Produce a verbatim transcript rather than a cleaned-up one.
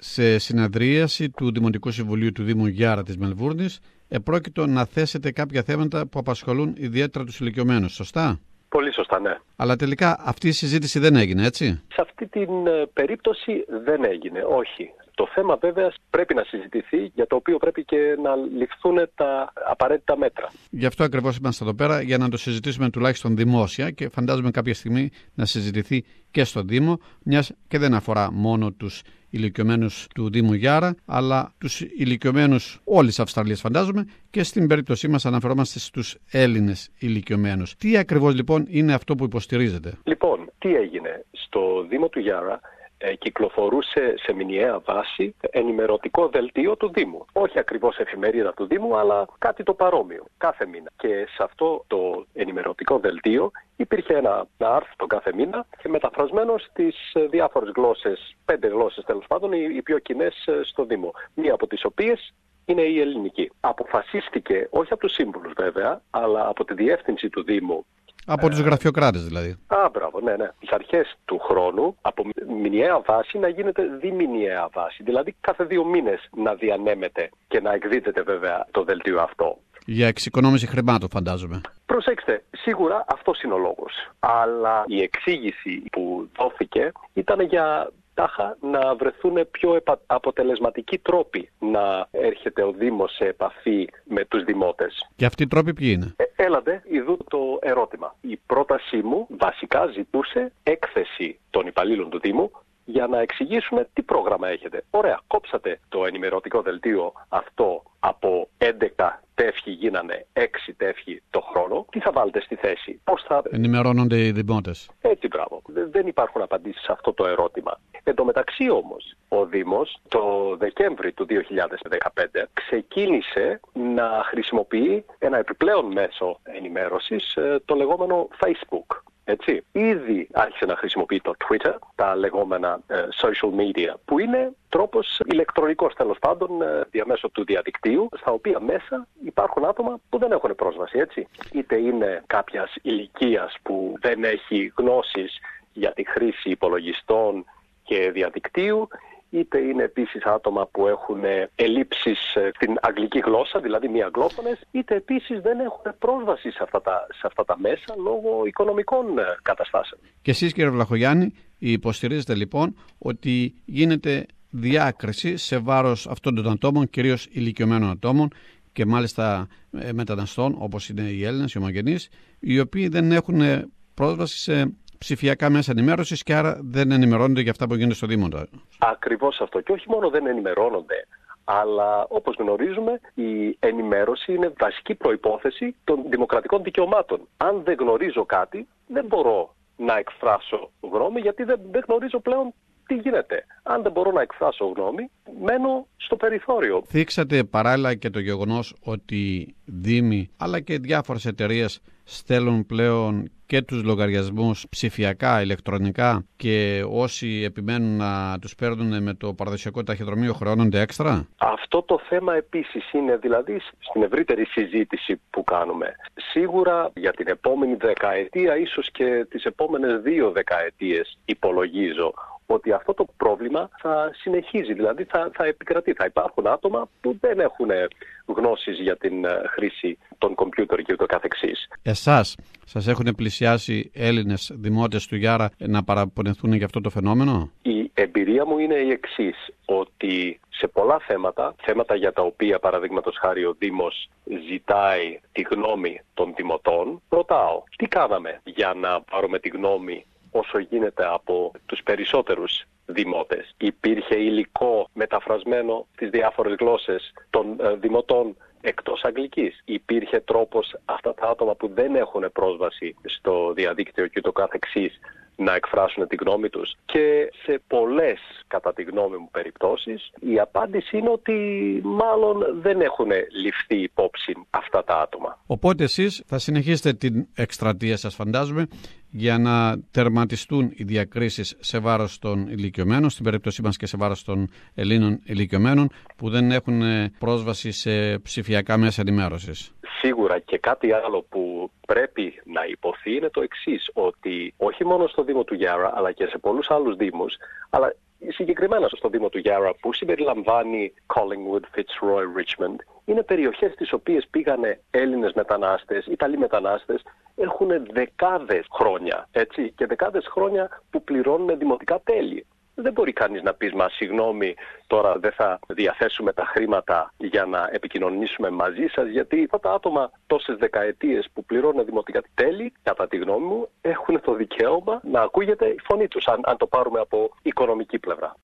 σε συνεδρίαση του Δημοτικού Συμβουλίου του Δήμου Γιάρα της Μελβούρνης επρόκειτο να θέσετε κάποια θέματα που απασχολούν ιδιαίτερα τους ηλικιωμένους, σωστά? Πολύ σωστά, ναι. Αλλά τελικά αυτή η συζήτηση δεν έγινε, έτσι? Σε αυτή την περίπτωση δεν έγινε, όχι. Το θέμα βέβαια πρέπει να συζητηθεί, για το οποίο πρέπει και να ληφθούν τα απαραίτητα μέτρα. Γι' αυτό ακριβώς είμαστε εδώ πέρα, για να το συζητήσουμε τουλάχιστον δημόσια και φαντάζομαι κάποια στιγμή να συζητηθεί και στον Δήμο, μιας και δεν αφορά μόνο τους ηλικιωμένους του Δήμου Γιάρα, αλλά τους ηλικιωμένους όλης της Αυστραλίας, φαντάζομαι, και στην περίπτωσή μας αναφερόμαστε στους Έλληνες ηλικιωμένους. Τι ακριβώς λοιπόν είναι αυτό που υποστηρίζετε? Λοιπόν, τι έγινε? Στο Δήμο του Γιάρα Ε, κυκλοφορούσε σε μηνιαία βάση ενημερωτικό δελτίο του Δήμου. Όχι ακριβώς εφημερίδα του Δήμου, αλλά κάτι το παρόμοιο, κάθε μήνα. Και σε αυτό το ενημερωτικό δελτίο υπήρχε ένα, ένα άρθρο κάθε μήνα και μεταφρασμένο στις διάφορες γλώσσες, πέντε γλώσσες τέλος πάντων, οι, οι πιο κοινές στο Δήμο. Μία από τις οποίες είναι η ελληνική. Αποφασίστηκε, όχι από τους σύμβουλους βέβαια, αλλά από τη διεύθυνση του Δήμου. Από τους γραφειοκράτες δηλαδή. Α, μπράβο, ναι, ναι. Στις αρχές του χρόνου, από μηνιαία βάση να γίνεται διμηνιαία βάση. Δηλαδή κάθε δύο μήνες να διανέμεται και να εκδίδεται βέβαια το δελτίο αυτό. Για εξοικονόμηση χρημάτων, φαντάζομαι. Προσέξτε, σίγουρα αυτός είναι ο λόγος. Αλλά η εξήγηση που δόθηκε ήταν για τάχα να βρεθούν πιο αποτελεσματικοί τρόποι να έρχεται ο Δήμος σε επαφή με τους δημότες. Και αυτοί οι τρόποι ποιοι είναι? Ε, έλατε, ειδού το ερώτημα. Η πρότασή μου βασικά ζητούσε έκθεση των υπαλλήλων του Δήμου για να εξηγήσουν τι πρόγραμμα έχετε. Ωραία, κόψατε το ενημερωτικό δελτίο αυτό από έντεκα τεύχη, γίνανε έξι τεύχη το χρόνο. Τι θα βάλετε στη θέση? Πώς θα ενημερώνονται οι δημότες? Έτσι, μπράβο. Δεν υπάρχουν απαντήσεις σε αυτό το ερώτημα. Εν τω μεταξύ όμως, ο Δήμος το Δεκέμβρη του δύο χιλιάδες δεκαπέντε ξεκίνησε να χρησιμοποιεί ένα επιπλέον μέσο ενημέρωσης, το λεγόμενο Facebook. Έτσι. Ήδη άρχισε να χρησιμοποιεί το Twitter, τα λεγόμενα ε, social media, που είναι τρόπος ηλεκτρονικός τέλος πάντων ε, διαμέσου του διαδικτύου, στα οποία μέσα υπάρχουν άτομα που δεν έχουν πρόσβαση, έτσι. Είτε είναι κάποιας ηλικίας που δεν έχει γνώσεις για τη χρήση υπολογιστών και διαδικτύου, είτε είναι επίσης άτομα που έχουν ελλείψεις στην αγγλική γλώσσα, δηλαδή μη αγγλόφωνες, είτε επίσης δεν έχουν πρόσβαση σε αυτά τα, σε αυτά τα μέσα λόγω οικονομικών καταστάσεων. Και εσείς, κύριε Βλαχογιάννη, υποστηρίζετε λοιπόν ότι γίνεται διάκριση σε βάρος αυτών των ατόμων, κυρίως ηλικιωμένων ατόμων και μάλιστα μεταναστών, όπως είναι οι Έλληνες, οι ομογενείς, οι οποίοι δεν έχουν πρόσβαση σε ψηφιακά μέσα ενημέρωσης και άρα δεν ενημερώνονται για αυτά που γίνονται στο Δήμο. Ακριβώς αυτό. Και όχι μόνο δεν ενημερώνονται, αλλά όπως γνωρίζουμε η ενημέρωση είναι βασική προϋπόθεση των δημοκρατικών δικαιωμάτων. Αν δεν γνωρίζω κάτι, δεν μπορώ να εκφράσω γνώμη, γιατί δεν, δεν γνωρίζω πλέον τι γίνεται. Αν δεν μπορώ να εκφράσω γνώμη, μένω στο περιθώριο. Θίξατε παράλληλα και το γεγονός ότι δήμοι αλλά και διάφορες εταιρείες στέλνουν πλέον και τους λογαριασμούς ψηφιακά, ηλεκτρονικά, και όσοι επιμένουν να τους παίρνουν με το παραδοσιακό ταχυδρομείο χρεώνονται έξτρα. Αυτό το θέμα επίσης είναι δηλαδή στην ευρύτερη συζήτηση που κάνουμε. Σίγουρα για την επόμενη δεκαετία, ίσως και τις επόμενες δύο δεκαετίες, υπολογίζω ότι αυτό το πρόβλημα θα συνεχίζει, δηλαδή θα, θα επικρατεί. Θα υπάρχουν άτομα που δεν έχουν γνώσεις για την χρήση των κομπιούτερ και ούτω καθεξής. Εσάς, σας έχουν πλησιάσει Έλληνες δημότες του Γιάρα να παραπονεθούν για αυτό το φαινόμενο? Η εμπειρία μου είναι η εξής, ότι σε πολλά θέματα, θέματα για τα οποία παραδείγματος χάρη ο Δήμος ζητάει τη γνώμη των δημοτών, ρωτάω τι κάναμε για να πάρουμε τη γνώμη όσο γίνεται από τους περισσότερους δημότες. Υπήρχε υλικό μεταφρασμένο στις διάφορες γλώσσες των ε, δημοτών εκτός αγγλικής. Υπήρχε τρόπος αυτά τα άτομα που δεν έχουν πρόσβαση στο διαδίκτυο και το καθεξής να εκφράσουν τη γνώμη τους. Και σε πολλές, κατά τη γνώμη μου, περιπτώσεις, η απάντηση είναι ότι μάλλον δεν έχουν ληφθεί υπόψη αυτά τα άτομα. Οπότε εσείς θα συνεχίσετε την εκστρατεία σας, φαντάζομαι, για να τερματιστούν οι διακρίσεις σε βάρος των ηλικιωμένων, στην περίπτωσή μας και σε βάρος των Ελλήνων ηλικιωμένων που δεν έχουν πρόσβαση σε ψηφιακά μέσα ενημέρωσης. Σίγουρα, και κάτι άλλο που πρέπει να υποθεί είναι το εξής, ότι όχι μόνο στο Δήμο του Γιάρα αλλά και σε πολλούς άλλους δήμους, αλλά συγκεκριμένα στο Δήμο του Γιάρα, που συμπεριλαμβάνει Collingwood, Fitzroy, Richmond, είναι περιοχές στις οποίες πήγανε Έλληνες μετανάστες, Ιταλοί μετανάστες, έχουν δεκάδες χρόνια, έτσι, και δεκάδες χρόνια που πληρώνουν δημοτικά τέλη. Δεν μπορεί κανείς να πει, μα συγγνώμη, τώρα δεν θα διαθέσουμε τα χρήματα για να επικοινωνήσουμε μαζί σας, γιατί αυτά τα άτομα τόσες δεκαετίες που πληρώνουν δημοτικά τέλη, κατά τη γνώμη μου, έχουν το δικαίωμα να ακούγεται η φωνή τους, αν, αν το πάρουμε από οικονομική πλευρά.